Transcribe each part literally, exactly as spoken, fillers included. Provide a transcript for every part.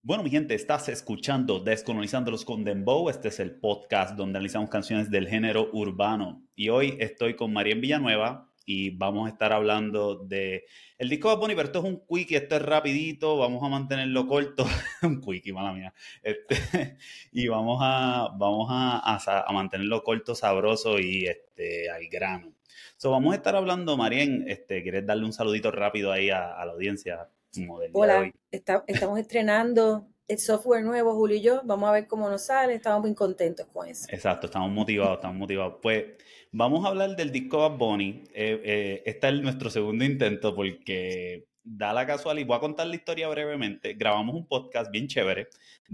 Bueno, mi gente, estás escuchando Descolonizándolos con Dembow. Este es el podcast donde analizamos canciones del género urbano. Y hoy estoy con Marién Villanueva y vamos a estar hablando de el disco de Bad Bunny, pero esto es un quickie, esto es rapidito, vamos a mantenerlo corto. Un quickie, mala mía. Este, y vamos a, vamos a, a, a mantenerlo corto, sabroso y este, al grano. So, vamos a estar hablando, Marién, este, ¿quieres darle un saludito rápido ahí a, a la audiencia como del día de hoy? Hola, está- estamos estrenando el software nuevo, Julio y yo. Vamos a ver cómo nos sale. Estamos muy contentos con eso. Exacto, estamos motivados, estamos motivados. Pues vamos a hablar del disco Bad Bunny. Eh, eh, este es nuestro segundo intento porque da la casualidad, y voy a contar la historia brevemente. Grabamos un podcast bien chévere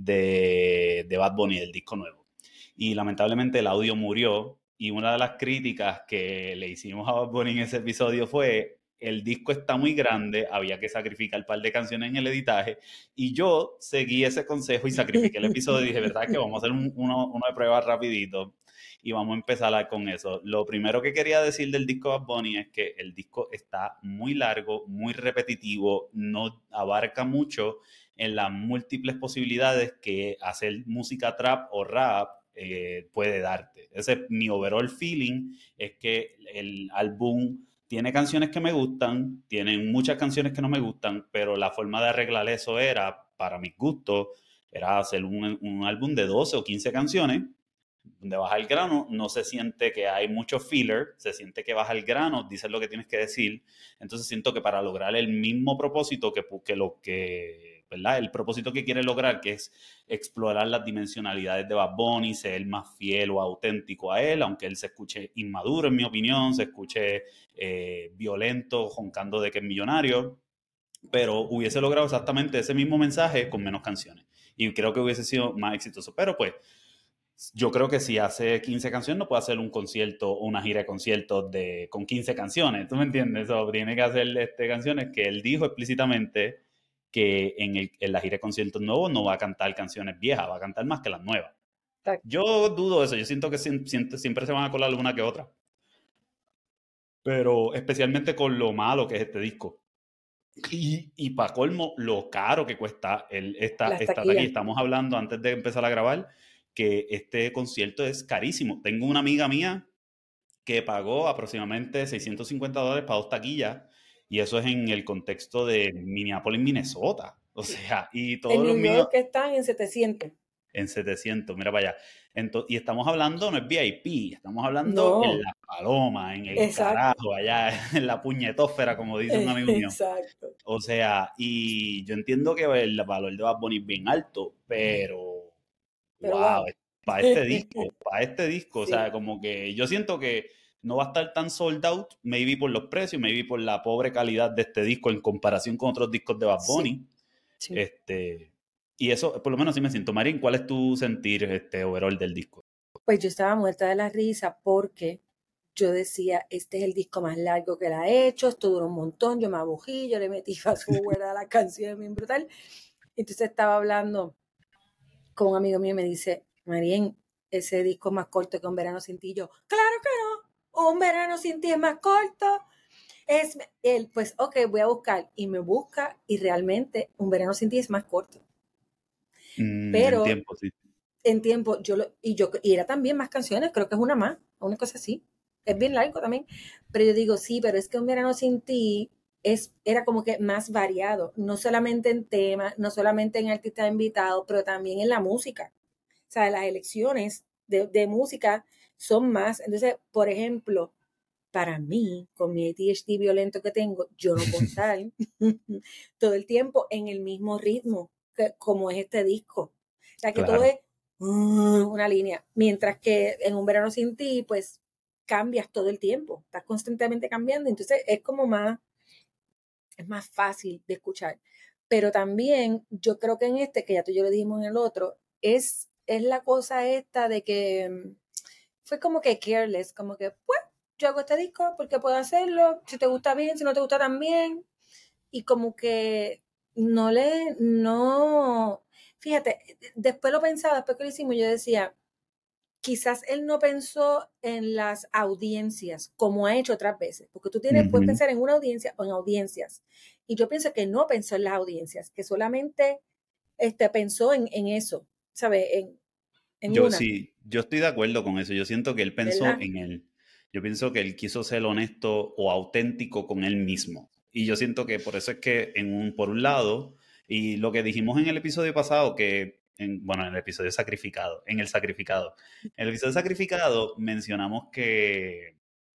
de, de Bad Bunny, del disco nuevo. Y lamentablemente el audio murió y una de las críticas que le hicimos a Bad Bunny en ese episodio fue: el disco está muy grande, había que sacrificar un par de canciones en el editaje, y yo seguí ese consejo y sacrifiqué el episodio y dije, ¿verdad que vamos a hacer un- uno, uno de prueba rapidito? Y vamos a empezar con eso. Lo primero que quería decir del disco Bad Bunny es que el disco está muy largo, muy repetitivo, no abarca mucho en las múltiples posibilidades que hacer música trap o rap eh, puede darte. Ese es mi overall feeling, es que el álbum tiene canciones que me gustan, tienen muchas canciones que no me gustan, pero la forma de arreglar eso era, para mis gustos, era hacer un, un álbum de doce o quince canciones, donde baja el grano, no se siente que hay mucho filler, se siente que baja el grano, dices lo que tienes que decir. Entonces siento que para lograr el mismo propósito que, que lo que, ¿verdad? El propósito que quiere lograr, que es explorar las dimensionalidades de Bad Bunny, ser más fiel o auténtico a él, aunque él se escuche inmaduro, en mi opinión, se escuche eh, violento, joncando de que es millonario, pero hubiese logrado exactamente ese mismo mensaje con menos canciones. Y creo que hubiese sido más exitoso. Pero pues, yo creo que si hace quince canciones no puede hacer un concierto o una gira de conciertos de, con quince canciones. ¿Tú me entiendes? O tiene que hacer este, canciones que él dijo explícitamente que en, el, en la gira de conciertos nuevos no va a cantar canciones viejas, va a cantar más que las nuevas. Exacto. Yo dudo eso, yo siento que siempre, siempre se van a colar una que otra. Pero especialmente con lo malo que es este disco. Y, y para colmo, lo caro que cuesta el, esta, Las esta taquilla. taquillas. Estamos hablando antes de empezar a grabar que este concierto es carísimo. Tengo una amiga mía que pagó aproximadamente seiscientos cincuenta dólares para dos taquillas, y eso es en el contexto de Minneapolis, Minnesota. O Sí. sea, y En todos New los míos York están en setecientos. en setecientos, mira para allá. Ento- y estamos hablando, no es V I P, estamos hablando en No, la paloma, en el exacto. carajo, allá en la puñetósfera, como dice un amigo mío. Exacto. O sea, y yo entiendo que el valor de Bad Bunny es bien alto, pero Pero wow, wow. para este disco, para este disco, o sea, Sí, como que yo siento que no va a estar tan sold out, maybe por los precios, maybe por la pobre calidad de este disco en comparación con otros discos de Bad sí, Bunny. sí. Este, y eso, por lo menos así me siento. Marín, ¿cuál es tu sentir este overall del disco? Pues yo estaba muerta de la risa porque yo decía, este es el disco más largo que él ha hecho, esto duró un montón, yo me abogí, yo le metí fast forward a la canción bien brutal. Entonces estaba hablando con un amigo mío y me dice, Marien, ese disco es más corto que Un Verano Sin Ti. Y yo, claro que no, Un Verano Sin Ti es más corto. Es él, pues, ok, voy a buscar. Y me busca y realmente Un Verano Sin Ti es más corto. Mm, en Pero tiempo, sí. en tiempo, yo lo, y yo, y era también más canciones, creo que es una más, una cosa así. Es bien largo también. Pero yo digo, sí, pero es que Un Verano Sin Ti es, era como que más variado, no solamente en temas, no solamente en artistas invitados, pero también en la música. O sea, las elecciones de, de música son más. Entonces, por ejemplo, para mí, con mi A D H D violento que tengo, yo no puedo estar todo el tiempo en el mismo ritmo que, como es este disco. O sea, que todo Claro. es uh, una línea. Mientras que en Un Verano Sin Ti, pues cambias todo el tiempo, estás constantemente cambiando. Entonces, es como más, es más fácil de escuchar. Pero también, yo creo que en este, que ya tú y yo lo dijimos en el otro, es, es la cosa esta de que mm, fue como que careless, como que, pues, yo hago este disco porque puedo hacerlo, si te gusta bien, si no te gusta también, y como que no le, no, fíjate, después lo pensaba, después que lo hicimos, yo decía, quizás él no pensó en las audiencias como ha hecho otras veces, porque tú tienes, puedes Ujú. pensar en una audiencia o en audiencias, y yo pienso que no pensó en las audiencias, que solamente este, pensó en, en eso, ¿sabes? En, en Yo una, sí, yo estoy de acuerdo con eso. Yo siento que él pensó ¿verdad? en él. Yo pienso que él quiso ser honesto o auténtico con él mismo. Y yo siento que por eso es que, en un, por un lado, y lo que dijimos en el episodio pasado, que, en, bueno, en el episodio sacrificado, en el sacrificado, en el episodio sacrificado mencionamos que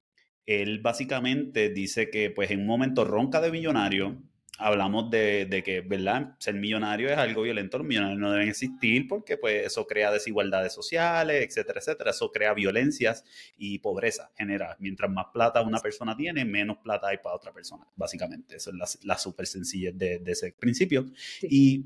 él básicamente dice que pues en un momento ronca de millonario, hablamos de, de que, ¿verdad? Ser millonario es algo violento, los millonarios no deben existir porque pues eso crea desigualdades sociales, etcétera, etcétera, eso crea violencias y pobreza general. Mientras más plata una persona tiene, menos plata hay para otra persona, básicamente. Eso es la, la súper sencillez de, de ese principio. Sí. Y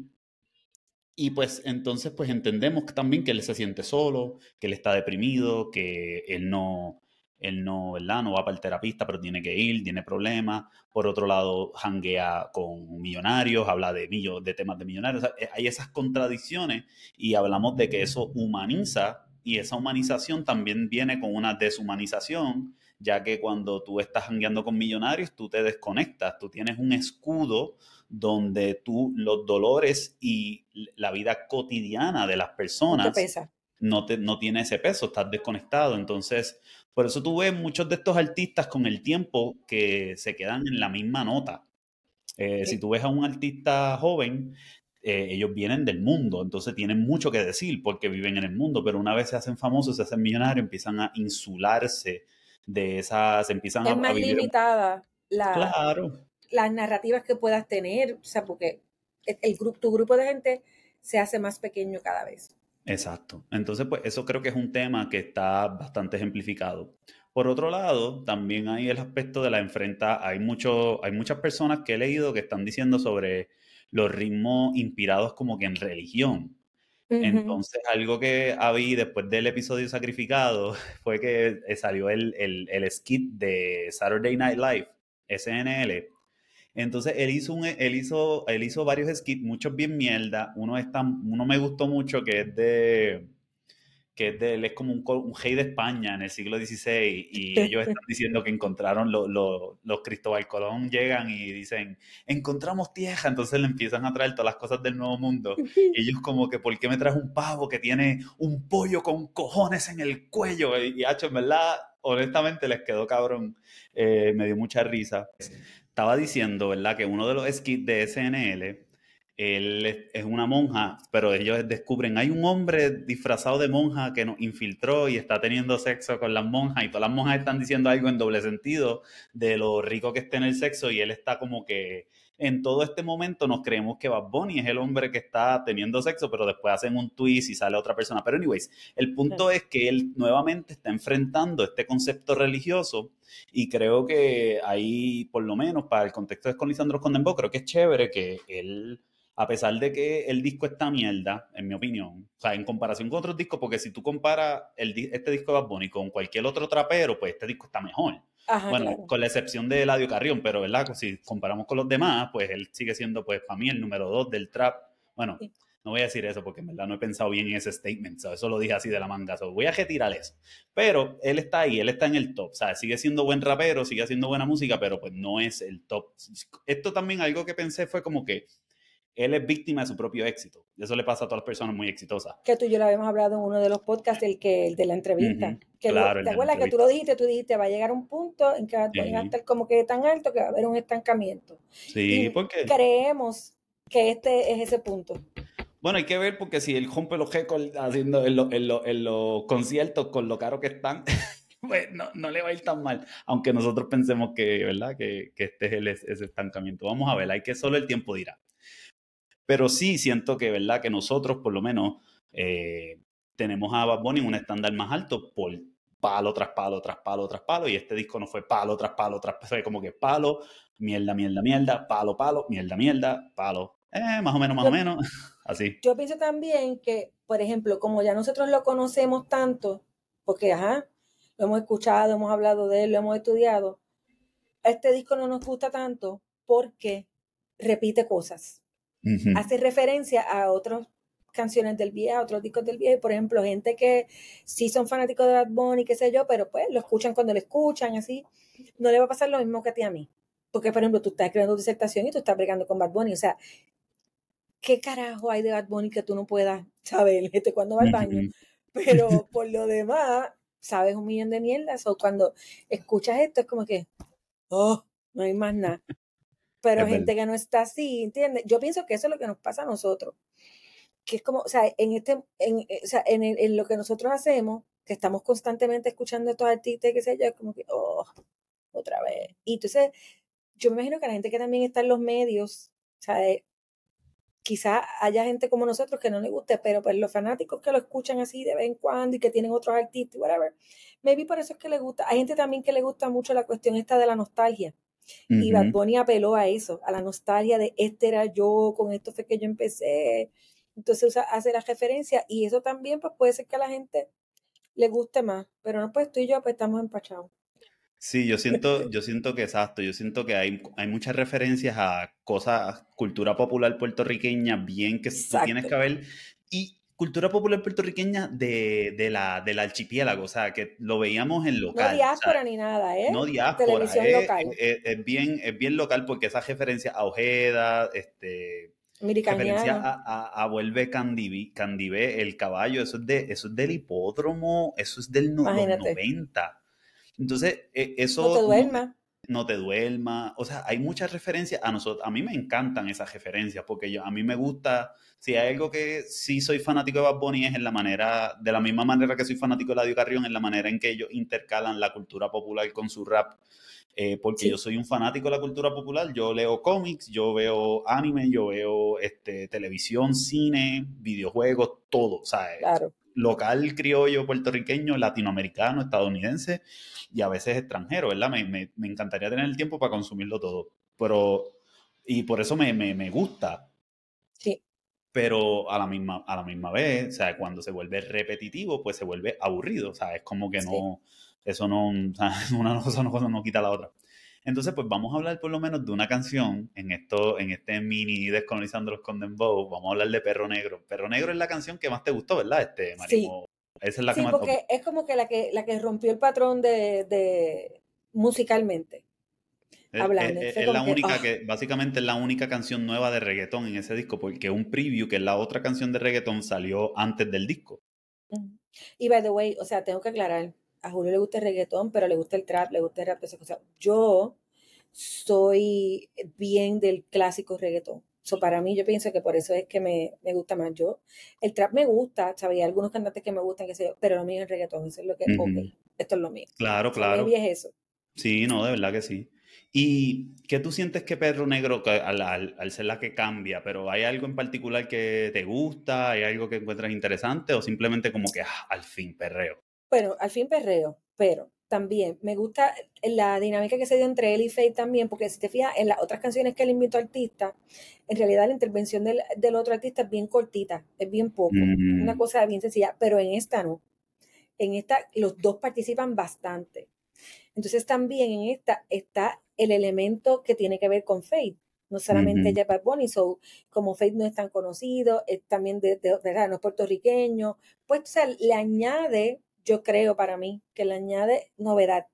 y pues entonces pues entendemos que también que él se siente solo, que él está deprimido, que él no, él no, ¿verdad? No va para el terapista, pero tiene que ir, tiene problemas. Por otro lado, janguea con millonarios, habla de, millo, de temas de millonarios. O sea, eh, hay esas contradicciones y hablamos de que eso humaniza y esa humanización también viene con una deshumanización, ya que cuando tú estás jangueando con millonarios, tú te desconectas, tú tienes un escudo donde tú los dolores y la vida cotidiana de las No te personas pesa. no, te, no tiene ese peso, estás desconectado. Entonces, por eso tú ves muchos de estos artistas con el tiempo que se quedan en la misma nota. Eh, si Sí. tú ves a un artista joven, eh, ellos vienen del mundo, entonces tienen mucho que decir porque viven en el mundo, pero una vez se hacen famosos, se hacen millonarios, empiezan a insularse de esas, empiezan a, Es a más vivir. limitada la, Claro, las narrativas que puedas tener, o sea, porque el, el grupo, tu grupo de gente se hace más pequeño cada vez. exacto. Entonces, pues eso creo que es un tema que está bastante ejemplificado. Por otro lado, también hay el aspecto de la enfrenta. Hay mucho, hay muchas personas que he leído que están diciendo sobre los ritmos inspirados como que en religión. Ujú. Entonces, algo que habí después del episodio sacrificado fue que eh, salió el, el, el skit de Saturday Night Live, S N L. Entonces él hizo, un, él hizo, él hizo varios skits, muchos bien mierda. Uno, es tan- uno me gustó mucho que es de, que es de, él es como un, co- un rey de España en el siglo dieciséis y ellos están diciendo que encontraron lo- lo- los Cristóbal Colón llegan y dicen, encontramos tierra, entonces le empiezan a traer todas las cosas del Nuevo Mundo. Y ellos como que, ¿por qué me traes un pavo que tiene un pollo con cojones en el cuello? Y, y hacho, en verdad, honestamente les quedó cabrón, eh, me dio mucha risa. Estaba diciendo, ¿verdad? Que uno de los skits de S N L, él es, es una monja, pero ellos descubren, hay un hombre disfrazado de monja que nos infiltró y está teniendo sexo con las monjas y todas las monjas están diciendo algo en doble sentido de lo rico que está en el sexo y él está como que en todo este momento nos creemos que Bad Bunny es el hombre que está teniendo sexo, pero después hacen un twist y sale otra persona. Pero anyways, el punto es que él nuevamente está enfrentando este concepto religioso y creo que ahí, por lo menos para el contexto de con Lisandro Condembo, creo que es chévere que él, a pesar de que el disco está mierda, en mi opinión, o sea, en comparación con otros discos, porque si tú comparas el, este disco de Bad Bunny con cualquier otro trapero, pues este disco está mejor. Ajá, Bueno, claro. con la excepción de Eladio Carrión, pero ¿verdad? Pues si comparamos con los demás, pues él sigue siendo, pues, para mí el número dos del trap. Bueno, Sí. no voy a decir eso porque en verdad no he pensado bien en ese statement, ¿sabes? Eso lo dije así de la manga, so, voy a retirar eso. Pero él está ahí, él está en el top, ¿sabes? Sigue siendo buen rapero, sigue haciendo buena música, pero pues no es el top. Esto también algo que pensé fue como que él es víctima de su propio éxito. Y eso le pasa a todas las personas muy exitosas. Que tú y yo lo habíamos hablado en uno de los podcasts, el, que, el de la entrevista. Ujú, Que lo, claro, el ¿te de la acuerdas que tú lo entrevista. dijiste? Tú dijiste, va a llegar un punto en que Bad Bunny va a Sí, estar como que tan alto que va a haber un estancamiento. sí, Y porque creemos que este es ese punto. bueno, hay que ver porque si él rompe los récords haciendo en, lo- en lo- en los conciertos con lo caro que están, pues no, no le va a ir tan mal. Aunque nosotros pensemos que, ¿verdad? Que, que este es el, ese estancamiento. Vamos a ver, hay que solo el tiempo dirá. Pero sí siento que, ¿verdad? Que nosotros por lo menos eh, tenemos a Bad Bunny en un estándar más alto por palo tras palo, tras palo, tras palo. Y este disco no fue palo tras palo, tras palo. Fue como que palo, mierda, mierda, mierda, palo, palo, mierda, mierda, palo. Eh, más o menos, más o Yo, menos. Así. yo pienso también que, por ejemplo, como ya nosotros lo conocemos tanto, porque, ajá, lo hemos escuchado, hemos hablado de él, lo hemos estudiado, este disco no nos gusta tanto porque repite cosas. Ujú. Hace referencia a otras canciones del viejo, a otros discos del viejo, por ejemplo, gente que sí son fanáticos de Bad Bunny, qué sé yo, pero pues lo escuchan cuando lo escuchan, así, no le va a pasar lo mismo que a ti a mí. Porque, por ejemplo, tú estás creando tu disertación y tú estás bregando con Bad Bunny, o sea, ¿qué carajo hay de Bad Bunny que tú no puedas saber este, cuando va al baño? Pero por lo demás, sabes un millón de mierdas. O cuando escuchas esto, es como que, oh, no hay más nada. Pero Es gente verdad. que no está así, ¿entiendes? Yo pienso que eso es lo que nos pasa a nosotros. Que es como, o sea, en, este, en, o sea, en, el, en lo que nosotros hacemos, que estamos constantemente escuchando a estos artistas y qué sé yo, es como que, oh, otra vez. Y entonces, yo me imagino que la gente que también está en los medios, o sea, eh, quizá haya gente como nosotros que no le guste, pero pues los fanáticos que lo escuchan así de vez en cuando y que tienen otros artistas, whatever, maybe por eso es que le gusta. Hay gente también que le gusta mucho la cuestión esta de la nostalgia. Y Bad Ujú. Bunny apeló a eso, a la nostalgia de este era yo, con esto fue que yo empecé. Entonces usa, hace la referencia y eso también pues puede ser que a la gente le guste más, pero no pues tú y yo pues estamos empachados. Sí, yo siento, yo siento que exacto, yo siento que hay, hay muchas referencias a cosas, cultura popular puertorriqueña, bien que tú tienes Exacto. que ver, y cultura popular puertorriqueña de, de la, del archipiélago, o sea, que lo veíamos en No local, o sea, diáspora ni nada, ¿eh? no diáspora, Televisión es, local, es- es bien, es bien local porque esa referencia a Ojeda, este, referencia americaniano, a, a, a Vuelve Candiví, Candibé, el caballo, eso es, de, eso es del hipódromo, eso es de los imagínate. noventa. Entonces, eh, No te eso no, duermas. no te duerma. O sea, hay muchas referencias a nosotros. A mí me encantan esas referencias porque yo, a mí me gusta. Si hay algo que sí soy fanático de Bad Bunny es en la manera, de la misma manera que soy fanático de Eladio Carrión, en la manera en que ellos intercalan la cultura popular con su rap. Eh, porque yo Sí, soy un fanático de la cultura popular. Yo leo cómics, yo veo anime, yo veo este, televisión, cine, videojuegos, todo. O sea, eh, claro. local, criollo, puertorriqueño, latinoamericano, estadounidense y a veces extranjero, ¿verdad? Me, me, me encantaría tener el tiempo para consumirlo todo. Pero, y por eso me, me, me gusta, Sí, pero a la, misma, a la misma vez, o sea, cuando se vuelve repetitivo, pues se vuelve aburrido, o sea, es como que sí. no, eso no, o sea, una cosa no, no quita la otra. Entonces, pues vamos a hablar por lo menos de una canción en esto, en este mini Descolonizando los Condemned. Vamos a hablar de Perro Negro. Perro Negro es la canción que más te gustó, ¿verdad? Este, Sí, Marimo. Esa es la que sí, más. Ok. porque es como que la que, la que rompió el patrón de, de musicalmente Es, hablando. es- Fue es la como que, única ah, que, básicamente es la única canción nueva de reggaetón en ese disco, porque un preview, que es la otra canción de reggaetón, salió antes del disco. mm. Y by the way, o sea, tengo que aclarar, a Julio le gusta el reggaetón, pero le gusta el trap, le gusta el rap, esas cosas. Yo soy bien del clásico reggaetón. So, para mí, yo pienso que por eso es que me, me gusta más. Yo, el trap me gusta, ¿sabes? Hay algunos cantantes que me gustan, qué sé yo, pero lo mío es el reggaetón. Eso es lo que, ok, Ujú. esto es lo mío. Claro, So, maybe claro. es eso. Sí, no, de verdad que sí. ¿Y qué tú sientes que Perro Negro, que al, al- al ser la que cambia, pero hay algo en particular que te gusta, hay algo que encuentras interesante o simplemente como que ah, al fin perreo? Bueno, al fin perreo, pero también me gusta la dinámica que se dio entre él y Faye también, porque si te fijas, en las otras canciones que él invitó artista, en realidad la intervención del, del otro artista es bien cortita, es bien poco, una Mm, cosa bien sencilla, pero en esta no. En esta los dos participan bastante. Entonces también en esta está el elemento que tiene que ver con Faith. No solamente ujú, ella es Bad Bunny, so, como Faith no es tan conocido, es también de, de, ¿verdad? No es puertorriqueño, pues o sea, le añade, yo creo para mí, que le añade novedad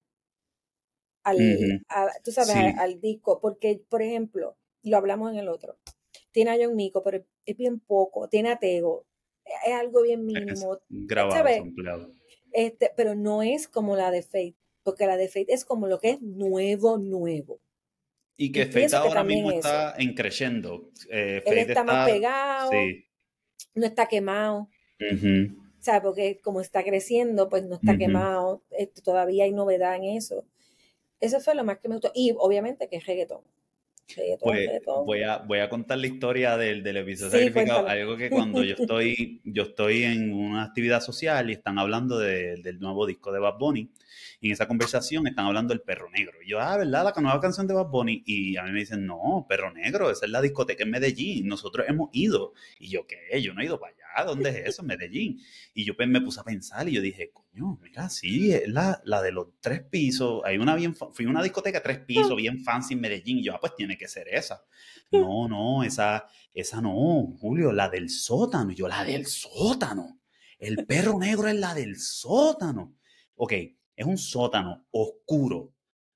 al, ujú. a, tú sabes, a- Sí, al disco, porque, por ejemplo, lo hablamos en el otro, tiene a John Mico, pero es bien poco, tiene a Tego, es algo bien es mínimo, grabado, ¿sabes? sampleado. Este, pero no es como la de Faith, porque la de Faith es como lo que es nuevo, nuevo. Y Y que Fate pienso que ahora también mismo eso. está en creciendo. Eh, Él Fate está más está, pegado, sí. no está quemado, Ujú, ¿sabes? Porque como está creciendo, pues no está ujú. quemado, este, todavía hay novedad en eso. Eso fue lo más que me gustó. Y obviamente que es reggaetón. Reggaetón, Pues reggaetón. voy a, voy a contar la historia del, del episodio Sí, sacrificado. cuéntalo. Algo que cuando yo estoy, yo estoy en una actividad social y están hablando de- del nuevo disco de Bad Bunny, y en esa conversación están hablando del Perro Negro. Y yo, ah, ¿verdad? La nueva canción de Bad Bunny. Y a mí me dicen, no, Perro Negro, esa es la discoteca en Medellín. Nosotros hemos ido. Y yo, ¿qué? Yo no he ido para allá. ¿Dónde es eso? Medellín. Y yo pues, me puse a pensar y yo dije, coño, mira, sí, es la, la de los tres pisos. Hay una bien, fa- fui a una discoteca tres pisos, bien fancy en Medellín. Y yo, ah, pues tiene que ser esa. No, no, esa, esa no, Julio, la del sótano. Y yo, la del sótano. El Perro Negro es la del sótano. Ok, es un sótano oscuro,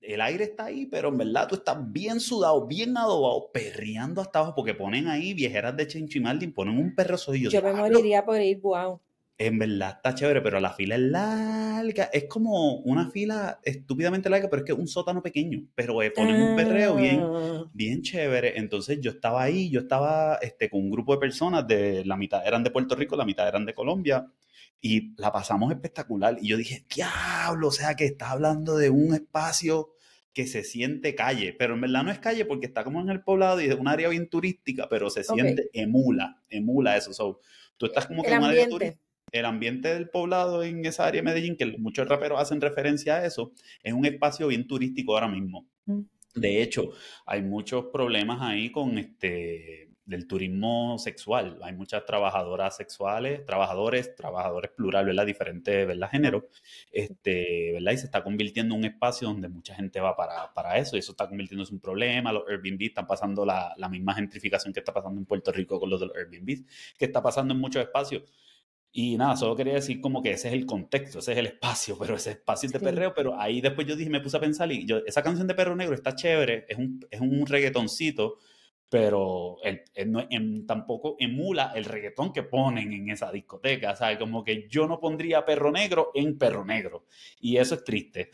el aire está ahí, pero en verdad tú estás bien sudado, bien adobado, perreando hasta abajo, porque ponen ahí viejeras de Chencho y Martin, ponen un perro soy Yo me moriría por ir, wow. En verdad está chévere, pero la fila es larga. Es como una fila estúpidamente larga, pero es que es un sótano pequeño. Pero eh, ponen un perreo bien, Ah, bien chévere. Entonces yo estaba ahí, yo estaba este, con un grupo de personas, de la mitad eran de Puerto Rico, la mitad eran de Colombia, y la pasamos espectacular. Y yo dije, diablo, o sea que está hablando de un espacio que se siente calle, pero en verdad no es calle porque está como en el poblado y es un área bien turística, pero se ok. siente, emula, emula eso. So, tú estás como que El en un área turística, ambiente. el ambiente del poblado en esa área de Medellín, que muchos raperos hacen referencia a eso, es un espacio bien turístico ahora mismo. Mm. De hecho, hay muchos problemas ahí con este del turismo sexual. Hay muchas trabajadoras sexuales, trabajadores, trabajadores plural, ¿verdad? Diferentes, ¿verdad? Géneros, este, ¿verdad? Y se está convirtiendo en un espacio donde mucha gente va para, para eso y eso está convirtiéndose en un problema. Los Airbnb están pasando la, la misma gentrificación que está pasando en Puerto Rico con los de los Airbnb, que está pasando en muchos espacios. Y nada, solo quería decir como que ese es el contexto, ese es el espacio, pero ese espacio es de Sí. perreo, pero ahí después yo dije, me puse a pensar y yo, esa canción de Perro Negro está chévere, es un, es un reggaetoncito, pero el, el no, en, tampoco emula el reggaetón que ponen en esa discoteca, ¿sabes? Como que yo no pondría Perro Negro en Perro Negro, y eso es triste.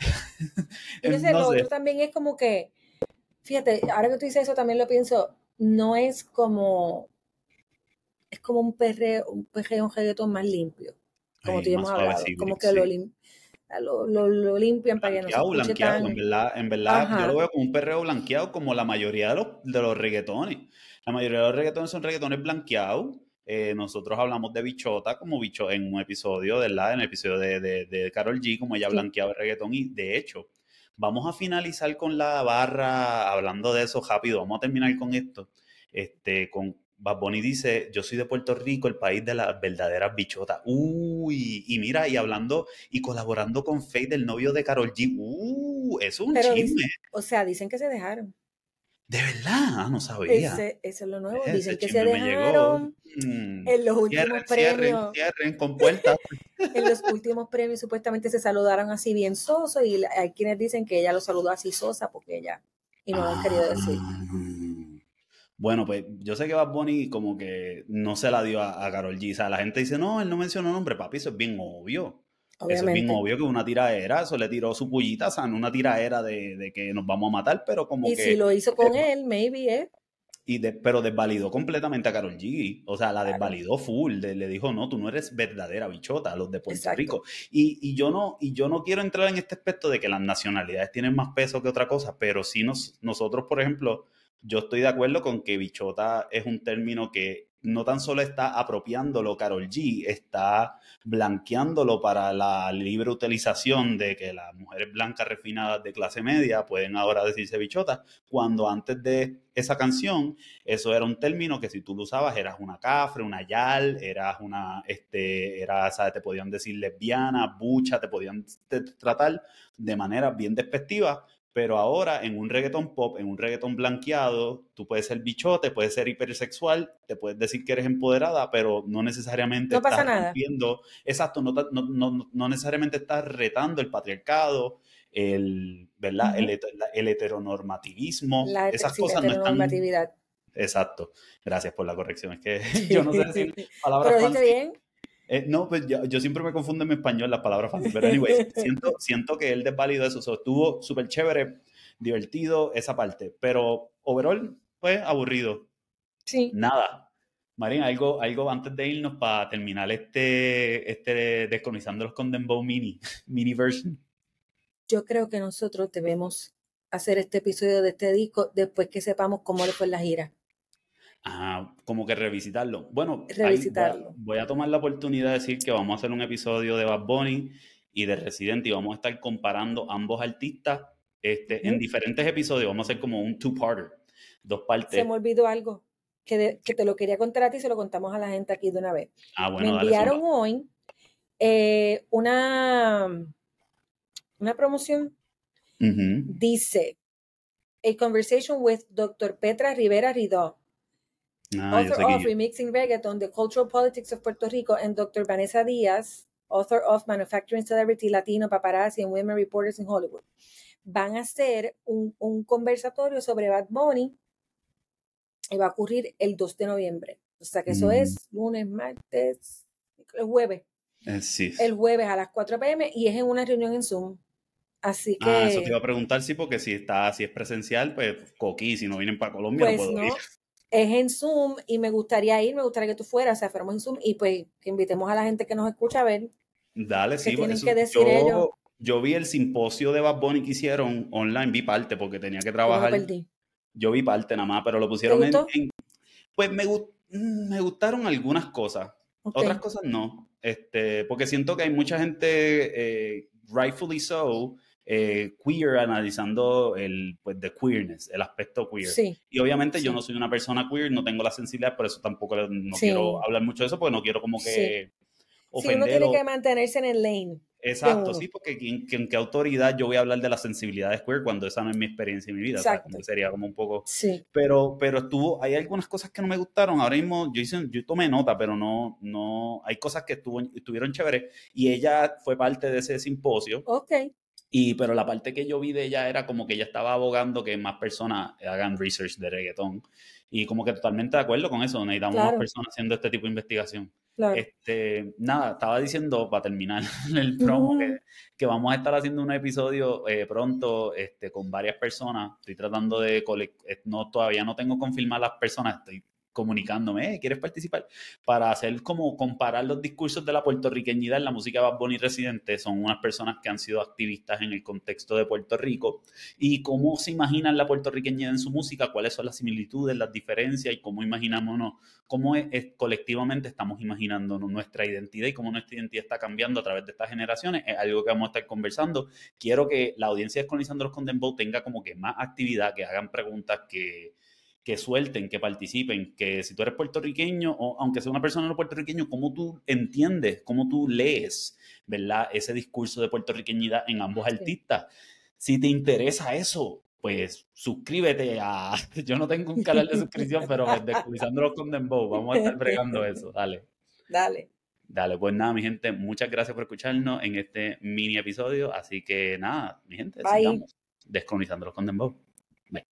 Y entonces No lo sé. otro también es como que, fíjate, ahora que tú dices eso también lo pienso, no es como, es como un perreo, un perreo, un reggaetón más limpio, como tú Ay, y yo más hemos hablado, suavecito, como que lo, sí. lim- lo, lo, lo limpian para que no se Blanqueado, escuche blanqueado, en tan, verdad, en verdad yo lo ajá, veo como un perreo blanqueado como la mayoría de los, de los reggaetones. La mayoría de los reggaetones son reggaetones blanqueados. Eh, nosotros hablamos de Bichota como bicho en un episodio, ¿verdad? En el episodio de, de, de Karol G, como ella sí. blanqueaba el reggaetón. Y de hecho, vamos a finalizar con la barra, hablando de eso rápido, vamos a terminar con esto. Este, con Bad Bunny dice, yo soy de Puerto Rico, el país de las verdaderas bichotas. Uy, y mira, y hablando y colaborando con Faith, el novio de Karol G. Uh, eso es un Pero, dis- chisme. o sea, dicen que se dejaron. De verdad, ah, no sabía. Ese, eso es lo nuevo. Ese Dicen que se chisme me llegó. dejaron Mm, en los últimos Cierren, cierren, premios. cierren con puertas. En los últimos premios supuestamente se saludaron así bien soso y hay quienes dicen que ella lo saludó así sosa porque ella, y no lo han querido decir. Ah. Bueno, pues yo sé que Bad Bunny como que no se la dio a, a Karol G. O sea, la gente dice, no, él no mencionó nombre, papi, eso es bien obvio. Eso es bien Obviamente. obvio que una tiraera, eso le tiró su pullita, o sea, no una tiraera de, de que nos vamos a matar, pero como Y si que lo hizo con él, maybe, ¿eh? y de- pero desvalidó completamente a Karol G. O sea, la Claro, desvalidó full. de- le dijo, no, tú no eres verdadera bichota, los de Puerto exacto. Rico. Y, y yo no, y yo no quiero entrar en este aspecto de que las nacionalidades tienen más peso que otra cosa, pero sí nos, nosotros, por ejemplo, yo estoy de acuerdo con que bichota es un término que no tan solo está apropiándolo Karol G, está blanqueándolo para la libre utilización de que las mujeres blancas refinadas de clase media pueden ahora decirse bichota, cuando antes de esa canción eso era un término que si tú lo usabas eras una cafre, una yal, eras una, este, era, ¿sabes? Te podían decir lesbiana, bucha, te podían te- tratar de manera bien despectiva, pero ahora en un reggaetón pop, en un reggaetón blanqueado, tú puedes ser bichote, puedes ser hipersexual, te puedes decir que eres empoderada, pero no necesariamente No pasa estás nada. rompiendo, exacto, no, no, no, no necesariamente estás retando el patriarcado, el, ¿verdad? El, Ujú. el heteronormativismo, La, esas sí, la cosas no están. heteronormatividad. Exacto. Gracias por la corrección. Es que yo no sé decir Sí. Pero palabras dijiste fancy. bien. Eh, no, pues yo, yo siempre me confundo en mi español las palabras fancy. Pero anyways, siento, siento que él desvalidó eso. So, estuvo súper chévere, divertido esa parte. Pero overall, pues aburrido. Sí. Nada. Marín, algo, algo antes de irnos para terminar este, este Descolonizándolos con Dembow mini, mini version. Yo creo que nosotros debemos hacer este episodio de este disco después que sepamos cómo le fue en la gira. Ah, como que revisitarlo. Bueno, ahí voy a, Revisitarlo. voy a tomar la oportunidad de decir que vamos a hacer un episodio de Bad Bunny y de Residente y vamos a estar comparando ambos artistas este, en Ujú. diferentes episodios. Vamos a hacer como un two-parter, dos Se me partes. olvidó algo que, de- que te lo quería contar a ti y se lo contamos a la gente aquí de una vez. Ah, Me bueno, dale zumba. enviaron hoy eh, una, una promoción. Ujú. Dice, A Conversation with doctor Petra Rivera Ridó, Ah, yo author sé quién of es. Remixing Reggaeton, The Cultural Politics of Puerto Rico, and doctor Vanessa Díaz, author of Manufacturing Celebrity Latino Paparazzi and Women Reporters in Hollywood. van a hacer un, un conversatorio sobre Bad Bunny y va a ocurrir el dos de noviembre. O sea que eso Mm, es lunes, martes, el jueves. eh, sí. El jueves a las cuatro p m y es en una reunión en Zoom. Así Ah, eso te iba que, a preguntar, sí, porque si está, si es presencial, pues coquí, si no vienen para Colombia no pues puedo ir. no, es en Zoom y me gustaría ir, me gustaría que tú fueras, o sea, fuéramos en Zoom y pues que invitemos a la gente que nos escucha a ver Dale, qué sí, pues tienen eso. que decir ellos. Yo, yo vi el simposio de Bad Bunny que hicieron online, vi parte porque tenía que Yo me lo trabajar. perdí. Yo vi parte nada más, pero lo ¿Te pusieron en, gustó? en- pues me, gu- mm, me gustaron algunas cosas, Ok, otras cosas no, este, porque siento que hay mucha gente, eh, rightfully so, eh, queer analizando el, pues, the queerness, el aspecto queer. sí, Y obviamente yo no sí, soy una persona queer, no tengo la sensibilidad, por eso tampoco le- no quiero sí, hablar mucho de eso, porque no quiero como sí. que Sí, uno ofender tiene o... que mantenerse en el lane de Exacto, sí, uno. porque ¿en, en qué autoridad yo voy a hablar de las sensibilidades queer cuando esa no es mi experiencia en mi vida? O sea, como Exacto. que sería como un poco... Sí. Pero, pero estuvo, hay algunas cosas que no me gustaron. Ahora mismo yo hice, yo tomé nota, pero no, no, hay cosas que estuvo, estuvieron chéveres y ella fue parte de ese simposio. Ok, Y, pero la parte que yo vi de ella era como que ella estaba abogando que más personas hagan research de reggaetón. Y como que totalmente de acuerdo con eso. Necesitamos más claro, personas haciendo este tipo de investigación. claro. Este, nada, estaba diciendo para terminar el promo que, Ujú. que vamos a estar haciendo un episodio eh, pronto este, con varias personas. Estoy tratando de, colec- eh, no, todavía no tengo confirmadas las personas, estoy comunicándome, ¿eh? ¿Quieres participar? Para hacer como comparar los discursos de la puertorriqueñidad en la música de Bad Bunny Residente. Son unas personas que han sido activistas en el contexto de Puerto Rico y cómo se imaginan la puertorriqueñidad en su música, cuáles son las similitudes, las diferencias y cómo imaginamos, cómo es, es, colectivamente estamos imaginando nuestra identidad y cómo nuestra identidad está cambiando a través de estas generaciones. Es algo que vamos a estar conversando. Quiero que la audiencia de Descolonizando los con Dembow tenga como que más actividad, que hagan preguntas, que que suelten, que participen, que si tú eres puertorriqueño o aunque sea una persona no puertorriqueño, ¿cómo tú entiendes, cómo tú lees, ¿verdad? Ese discurso de puertorriqueñidad en ambos Sí. artistas. Si te interesa eso, pues suscríbete a... Yo no tengo un canal de suscripción, pero pues, Descubrizándolo con Dembow, vamos a estar bregando eso, dale. Dale. Dale, pues nada, mi gente, muchas gracias por escucharnos en este mini episodio, así que nada, mi gente, Bye. sigamos Descolonizándolo con Dembow. Bye.